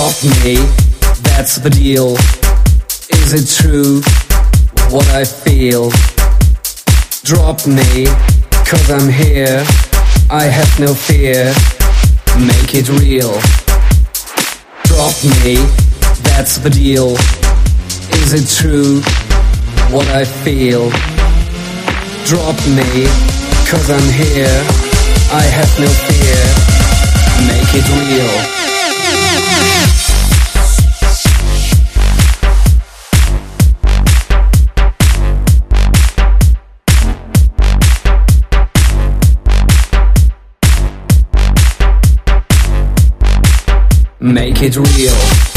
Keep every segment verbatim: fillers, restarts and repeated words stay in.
Drop me, that's the deal. Is it true, what I feel? Drop me, cause I'm here. I have no fear, make it real. Drop me, that's the deal. Is it true, what I feel? Drop me, cause I'm here. I have no fear, make it real. Make it real.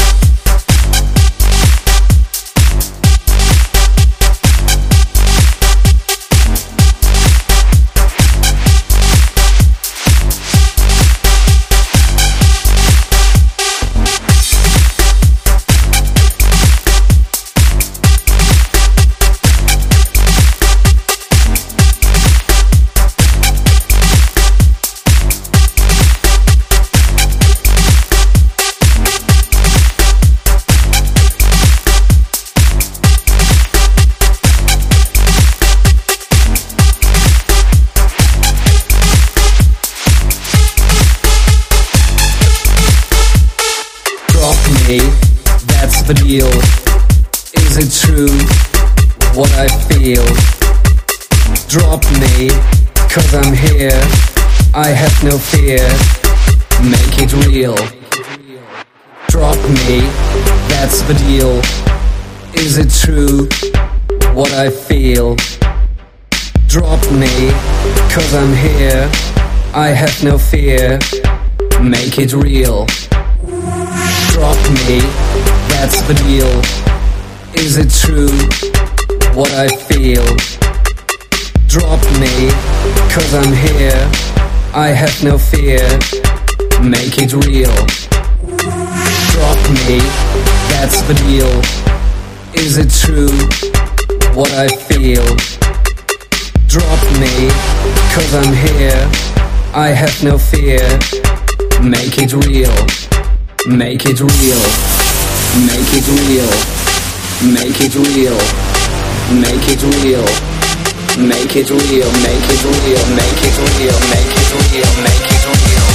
That's the deal. Is it true, what I feel? Drop me, cause I'm here. I have no fear, make it real. Drop me, that's the deal. Is it true, what I feel? Drop me, cause I'm here. I have no fear, make it real. Drop me, that's the deal. Is it true, what I feel? Drop me, cause I'm here. I have no fear, make it real. Drop me, that's the deal. Is it true, what I feel? Drop me, cause I'm here. I have no fear, make it real. Make it real, make it real, make it real, make it real, make it real, make it real, make it real, make it real, make it real.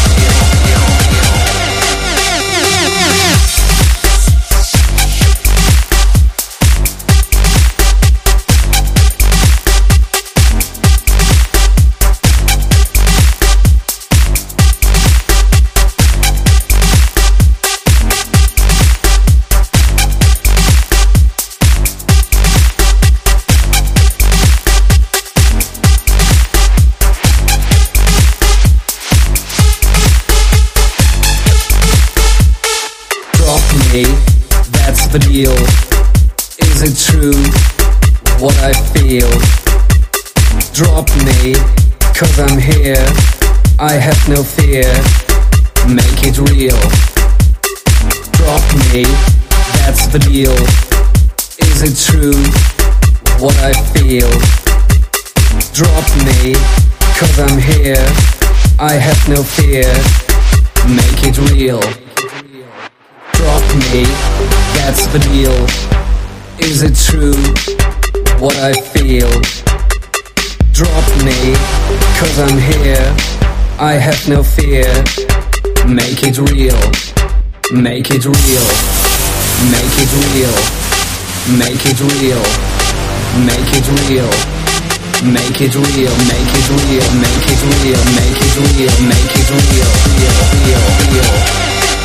That's the deal. Is it true, what I feel? Drop me, cause I'm here. I have no fear, make it real. Drop me, that's the deal. Is it true, what I feel? Drop me, cause I'm here. I have no fear, make it real. Drop me, that's the deal. Is it true, what I feel? Drop me, cause I'm here. I have no fear, make it real. Make it real, make it real, make it real, make it real, make it real, make it real, make it real, make it real, make it real, real, real, real.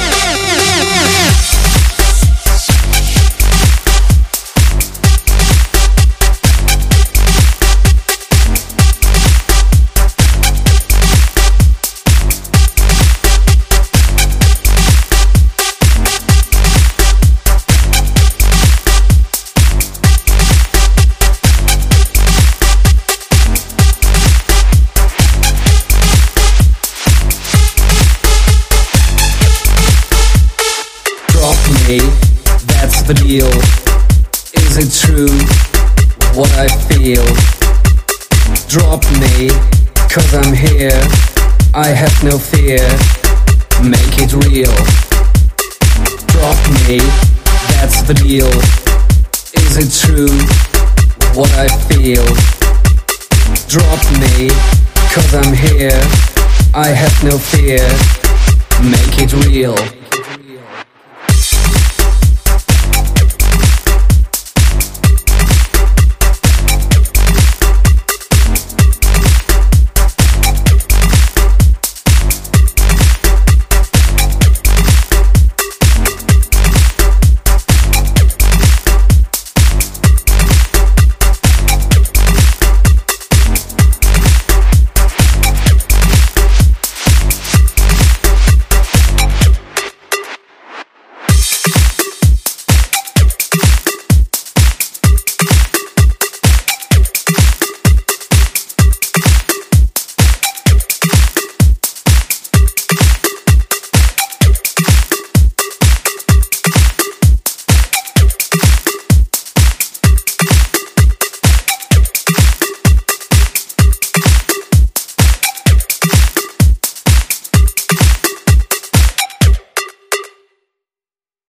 That's the deal. Is it true, what I feel? Drop me, cause I'm here. I have no fear, make it real. me, that's the deal. Is it true, what I feel? Drop me, cause I'm here, I have no fear. Make it real.